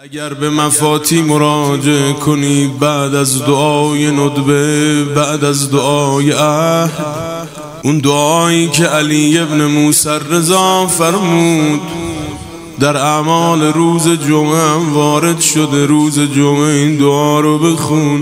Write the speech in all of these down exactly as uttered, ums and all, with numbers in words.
اگر به مفاتی مراجعه کنی بعد از دعای ندبه، بعد از دعای عهد، اون دعایی که علی ابن موسی رضا فرمود در اعمال روز جمعه هم وارد شده، روز جمعه این دعا رو بخون.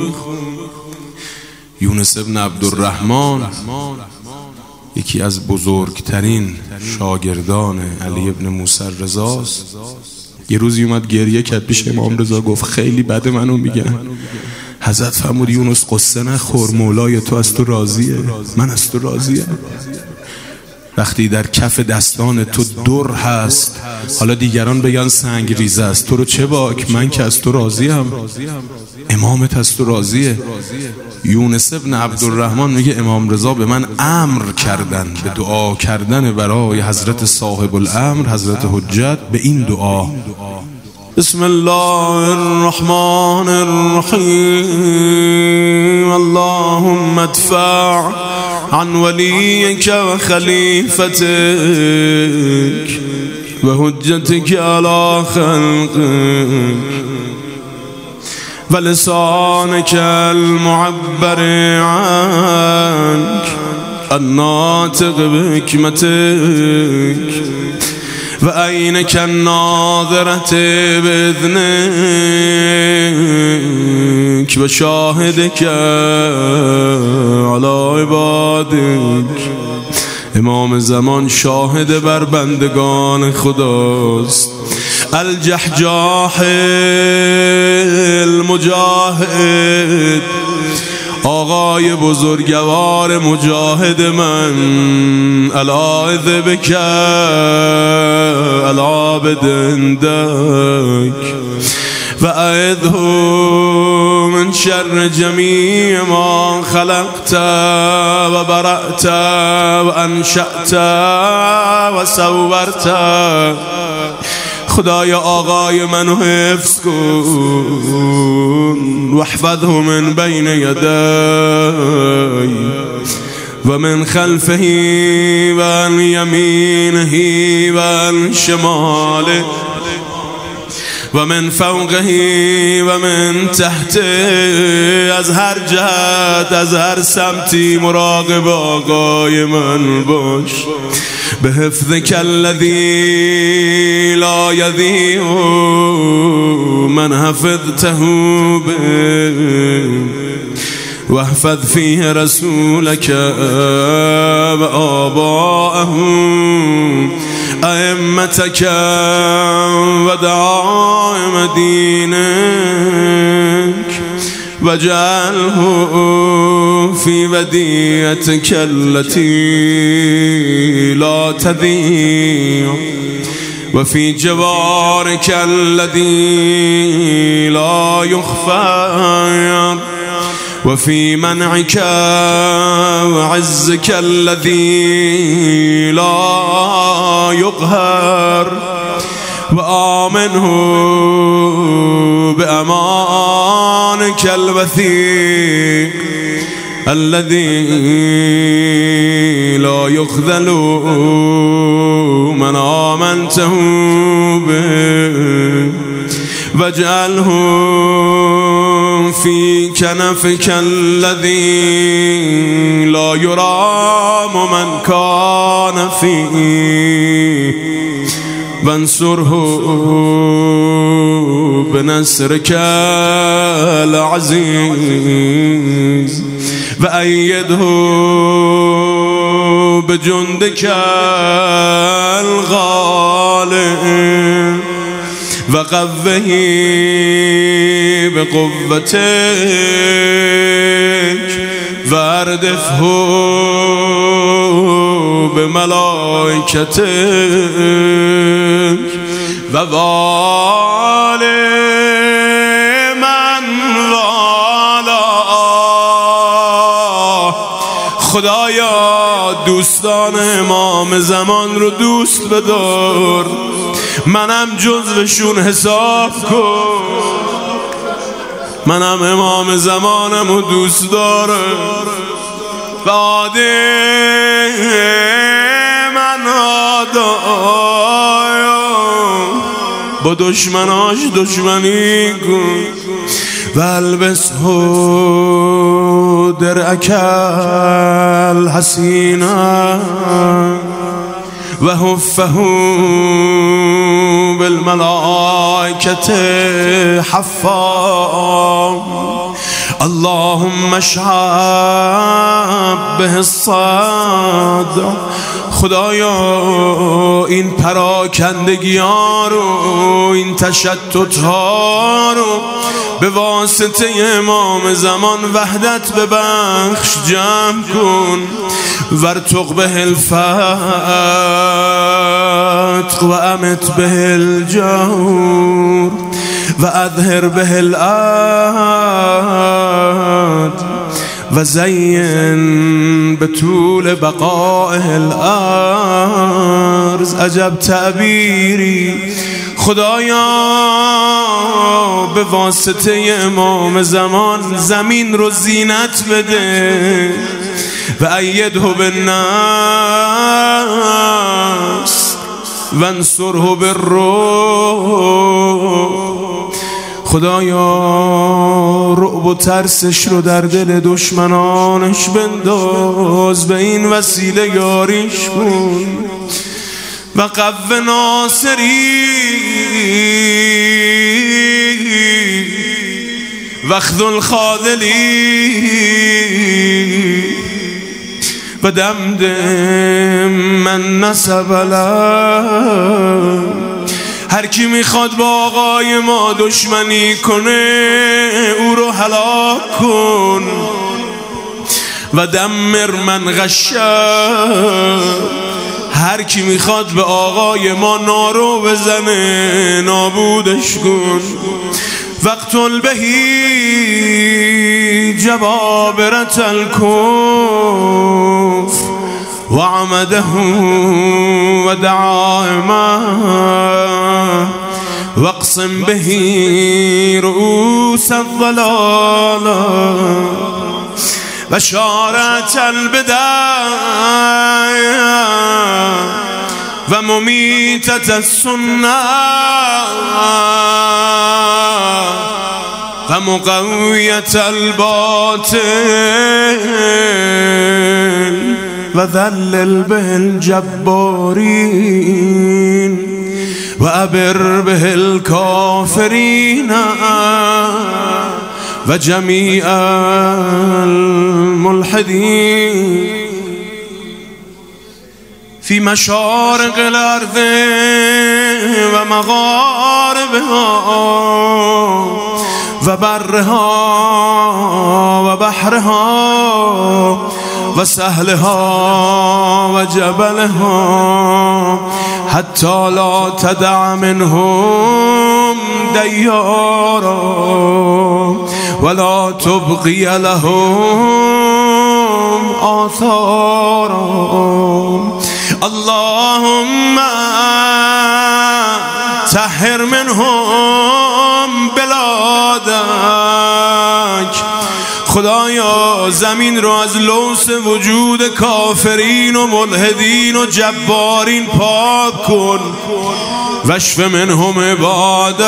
یونس ابن عبدالرحمن یکی از بزرگترین شاگردان علی ابن موسی رضاست. یه روزی اومد گریه کرد پیش امام رضا، گفت خیلی بده منو میگن. حضرت فرمود یونس قصه نخور، مولای تو از تو راضیه، من از تو راضیم. وقتی در کف دستان تو در هست، حالا دیگران بگن سنگ ریزه است، تو رو چه باک، من که از تو راضیم، امامت از تو راضیه. یونس ابن عبدالرحمن میگه امام رضا به من امر کردن به دعا کردن برای حضرت صاحب الامر، حضرت حجت، به این دعا: بسم الله الرحمن الرحیم، اللهم ادفع عن ولیک و خلیفتک و حجتک علی خلقک و لسانک المعبر عنک الناطق بحکمتک و عینک الناظرة بإذنک و شاهدک علی عبادک. امام زمان شاهد بر بندگان خداست. الجحجاح المجاهد، آقای بزرگوار مجاهد من. الاذ بک العابد عندک و اعذه من شر جمیع ما خلقت و برأت و انشأت و صورت. خدایا آقای منو حفظ کن و احفظه من بین یدی و من خلفه و عن یمینه و عن شماله و من فوقه و من تحته. از هر جهت، از هر سمتی مراقب آقای من باش. به حفظک الذی لا یضیع من حفظته به و احفظ فیه رسولک و آباءه ائمتک و دعائم دینک و جعله فی ودیعتک التي لا تضیع و فی جوارک الذی لا یخفی و فی منعک و عزک الذی لا یقهر و آمنه بأمانک الوثیق الذی لا یخذل من آمنته به واجعله فی کنفک الذی لا یرام من کان فیه وانصره بنصرک العزیز و ایده بجندک الغالب و قوه بقوتک و اردفه بملائکتک و وال من والا. خدایا دوستان امام زمان رو دوست بدار، منم جزوشون حساب کن. منم امام زمانم رو دوست دارم و عادی من آدایم با دشمناش دشمنی کن و البسه درعک الحسینا و حفه بالملائکة حفا اللهم اشهب به الصد. خدایا این پراکندگی ها رو، این تشتت ها رو به واسطه امام زمان وحدت ببخش، جمع کن. وارتق به الفتق و امت به الجور و اظهر به العد و زین به طول بقائه الارض. عجب تعبیری. خدایا به واسطه امام زمان زمین رو زینت بده و ایده بالناس و انصره بالروح. خدایا رعب و ترسش رو در دل دشمنانش بنداز، به این وسیله یاریش کن و قو ناصری و خذل خاذلی و دمدم من نسب له. هر کی میخواد با آقای ما دشمنی کنه او رو هلاک کن و دمر من غشه. هر کی میخواد به آقای ما نارو بزنه نابودش کن. وقتل بهی جبابرة الکفر و عمده و دعائمه واقسم بهی رؤوس الضلاله و شارة البدع و ممیتة السنة و مقویة الباطل و ذلل به الجبارین و ابر به الکافرین و جمیع الملحدین فی مشارق الارض و مغاربها و برها و بحرها و سهلها و جبلها حتی لا تدع منهم دیارا ولا تبقی لهم آثارا. اللهم طهر منهم بلادک. خدایا زمین رو از لوث وجود کافرین و ملحدین و جبارین پاک کن. واشف منهم عبادک.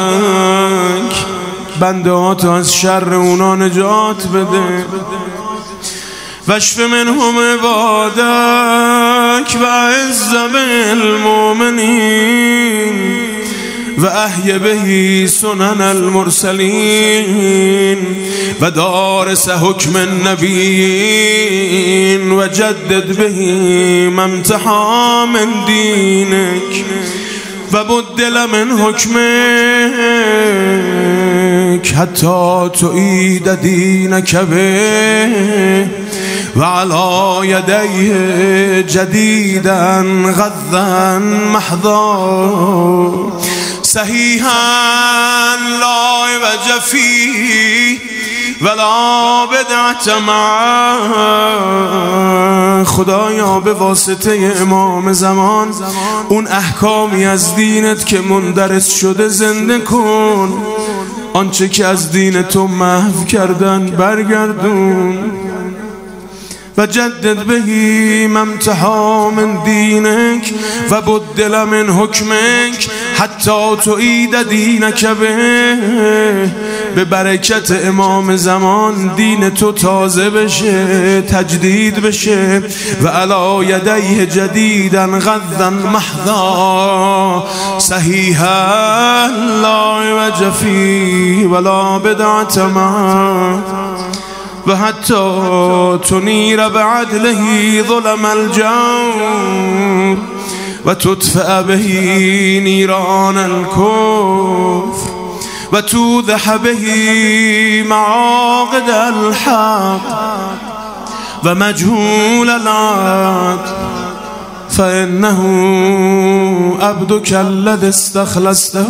بنده ها تو از شر اونا نجات بده. واشف منهم عبادک و اعز بالمؤمنین و احی بهی سنن المرسلین و دارس حکم النبیین و جدد بهی ممتحا من دینک و بدل من حکمک حتی تعید دینک به و علی یدیه جدیدا غضا محضا صحیحا لا عوج فیه ولا بدعت معه. خدایا به واسطه امام زمان اون احکامی از دینت که مندرس شده زنده کن، آنچه که از دین تو محو کردن برگردون و جدد بهی ممتحا من دینک و بدل من حکمک حتی تعید دینک به به برکت امام زمان دین تو تازه بشه، تجدید بشه. و علی یدیه جدیدا غدا محضا صحیحا لا عوج فیه ولا بدعة معه و حتی تنیر بعدله ظلم الجور و تطفئ به نیران الکفر و توضح به معاقد الحق و مجهول العدل فإنه عبدك الذي استخلصته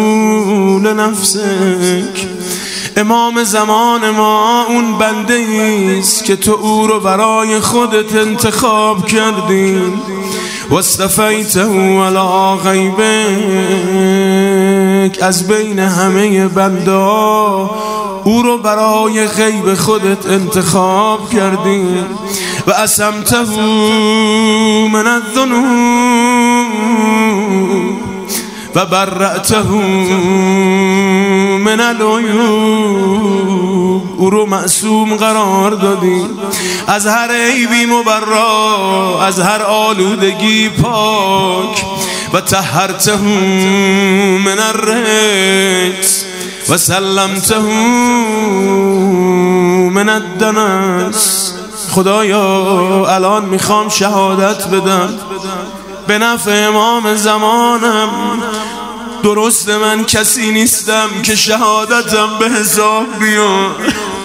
لنفسك. امام زمان ما اون بنده ایست که تو او رو برای خودت انتخاب کردی و اصطفیته علی غیبک، از بین همه بنده او رو برای غیب خودت انتخاب کردی و عصمته من الذنوب و برأته من العیوب، او رو معصوم قرار دادی، از هر عیبی مبرا، از هر آلودگی پاک. و طهرته من الرجس و سلمته من الدنس. خدایا الان میخوام شهادت بدم به نفع امام زمانم. درست من کسی نیستم که شهادتم به حساب بیاد،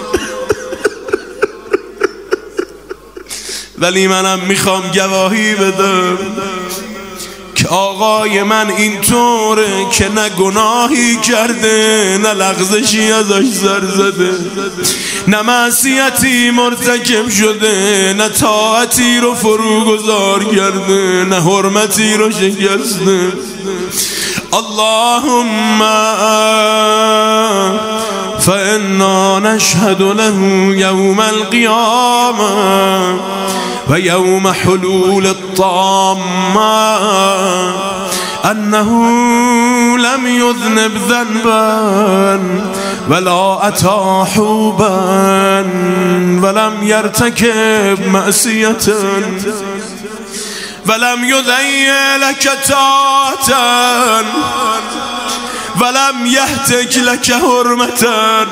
ولی منم میخوام گواهی بدم که آقای من اینطوره که نه گناهی کرده، نه لغزشی ازش سر زده، نه معصیتی مرتکب شده، نه طاعتی رو فروگذار کرده، نه حرمتی رو شکسته. اللهم فإنا نشهد له يوم القيامة و یوم حلول الطامة أنه لم يذنب ذنبا ولا أتى حوبا ولم يرتكب معصية ولم يضيع لك طاعة ولم يهتك لك حرمة.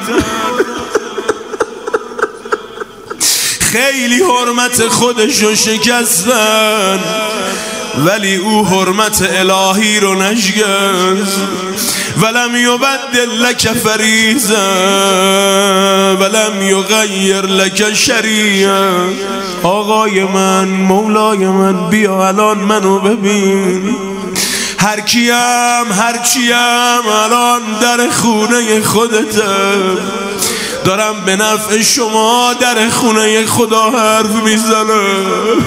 خیلی حرمت خودشو شکستن ولی او حرمت الهی رو نشکست. ولم یبدل لک فریضا ولم یغیر لک شریعه. آقای من، مولای من، بیا الان منو ببین. هر کیم هر چیم الان در خونه خودتم، دارم به نفع شما در خونه خدا حرف میزنم.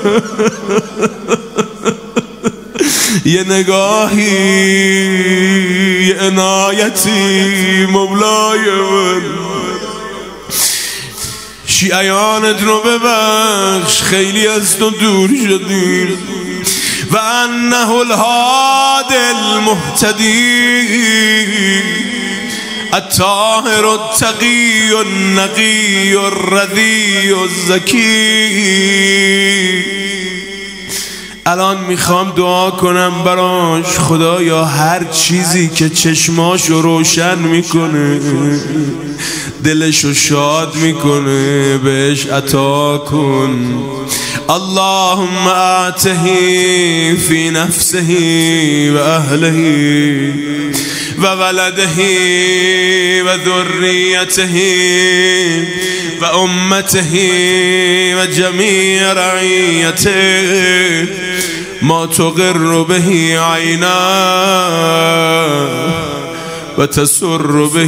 یه نگاهی، یه عنایتی مولای من، شیعیانت رو ببخش، خیلی از تو دور شدیم. و انه الهادی المهتدی الطاهر التقی النقی الرضی الزکی. الان میخوام دعا کنم براش. خدایا هر چیزی که چشماشو روشن میکنه، دلشو شاد میکنه، بهش عطا کن. اللهم آته فی نفسه و اهله و ولده و ذریته و امته و جمیع رعیته ما تقر به عینا و تسر به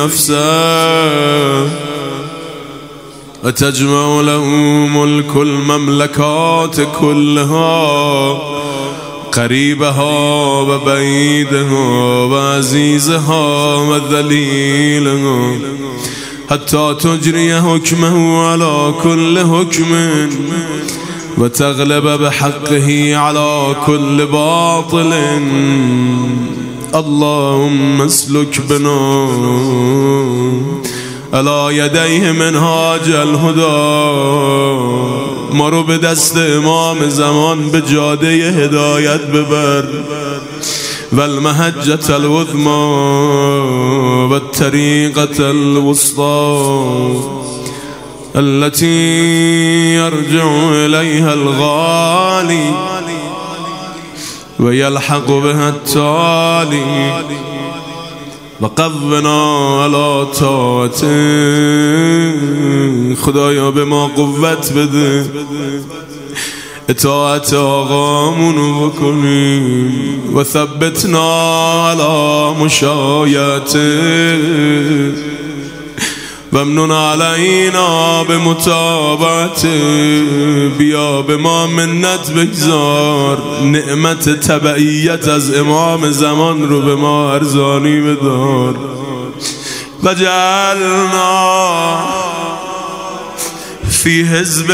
نفسه و تجمع له ملک المملکات كلها قریبها و بعیدها و عزیزها و ذلیلها حتی تجری حکمه علی كل حکم و تغلب بحقه علی كل باطل. اللهم اسلك بنا علی یدیه منهاج الهدی. ما رو به دست امام زمان به جاده هدایت ببر، و المحجة العظمی و الطریقة الوسطی التي يرجع إليها الغالي ويلحق بها التالي، وقونا على طاعته. خدایا به ما قوت بده اطاعت آقامونو بکنیم، و ثبتنا على مشایعته، ومنون علینا به متابعت. بیا به ما منت بگذار، نعمت تبعیت از امام زمان رو به ما ارزانی بدار. و جعلنا فی حزبه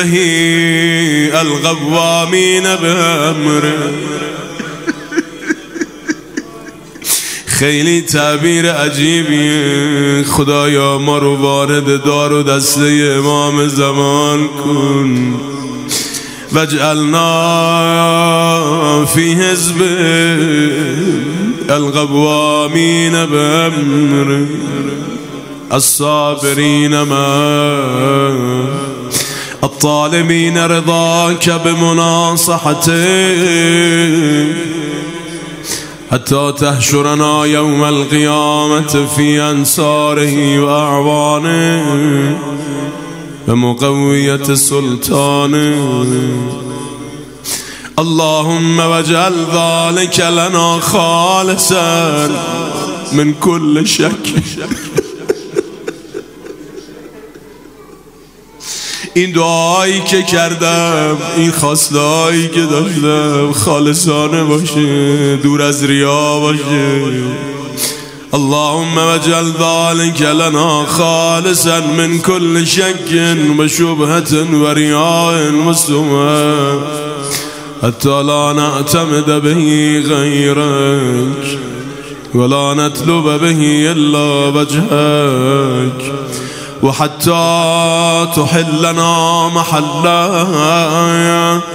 القوامین بامره. خیلی تعبیر عجیبیه. خدایا ما رو وارد دار و دسته امام زمان کن. وجعلنا فی حزب القوامین بامره الصابرین ما الطالبین رضاک بمناصحته، حتى تحشرنا يوم القيامة في أنصاره وأعوانه ومقوية سلطانه. اللهم واجعل ذلك لنا خالصا من كل شك. این دعایی که کردم، این خواستهایی که داشتم خالصانه باشه، دور از ریا باشه. اللهم واجعل ذلك لنا خالصا من كل شك و شبهة و ریاء و سمعة، حتى لا نعتمد به غيرك ولا نطلب به الا وجهك، وحتى تحلنا محلا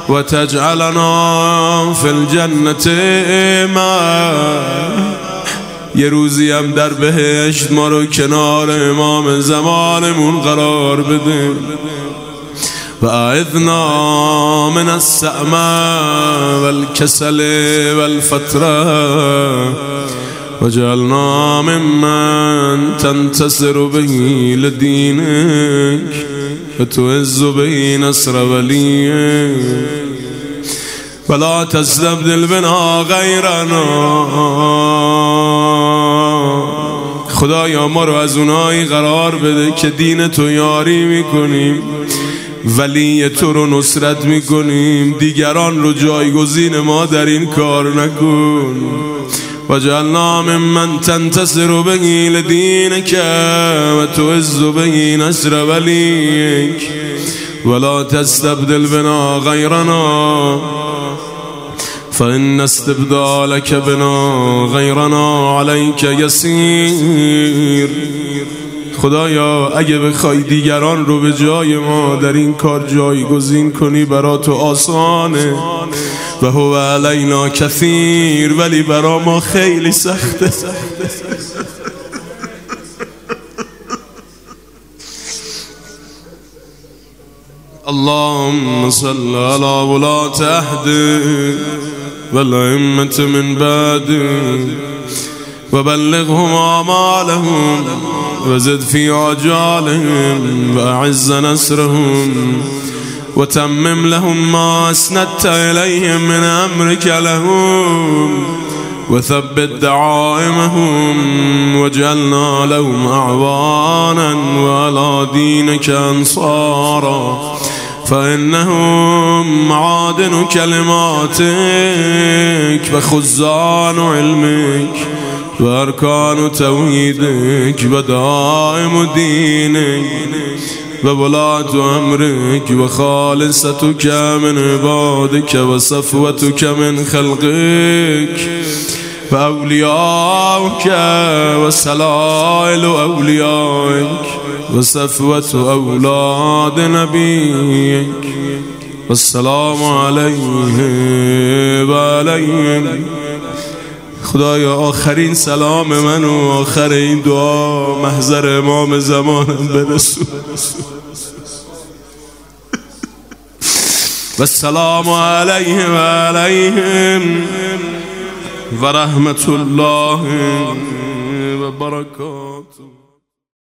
وتجعلنا في الجنة ما. یه روزی هم در بهشت ما رو کنار امام زمانمون قرار بده. و اعذنا من السعماء والكسل والفترة، وجعلنا ممن تنتصر به لدينك وتعز به نصر وليك، ولا تستبدل بنا غيرنا. خدایا ما رو از اونایی قرار بده که دین تو یاری میکنیم، ولی تو رو نصرت میکنیم، دیگران رو جایگزین ما در این کار نکن. وجعلنا ممن تنتصر به لدينك وتعز به نصر وليك، ولا تستبدل بنا غيرنا، فإن استبدالك بنا غيرنا عليك يسير. خدایا اگه بخوای دیگران رو به جای ما در این کار جایگزین کنی برا تو آسانه، و هو علینا کثیر، ولی برا ما خیلی سخته. اللهم صل على ولاة عهد والأئمة من بعد، وبلغهم آمالهم وزد في عجالهم، وأعز نصرهم، وتمم لهم ما أسندت إليهم من أمرك لهم، وثبت دعائمهم، واجعلنا لهم أعوانا وعلى دينك أنصارا، فإنهم معادن كلماتك وخزان علمك وأركان توحيدك ودائم دينك وولاة أمرك وخالصتك من عبادك وصفوتك من خلقك، و اولیاءک و سلائل اولیائک و صفوت اولاد نبیک و السلام علیه و علیهم. خدایا آخرین سلام من و آخر این دعا محضر امام زمانم برسون. و السلام علیه و علیهم و رحمت الله و برکاته.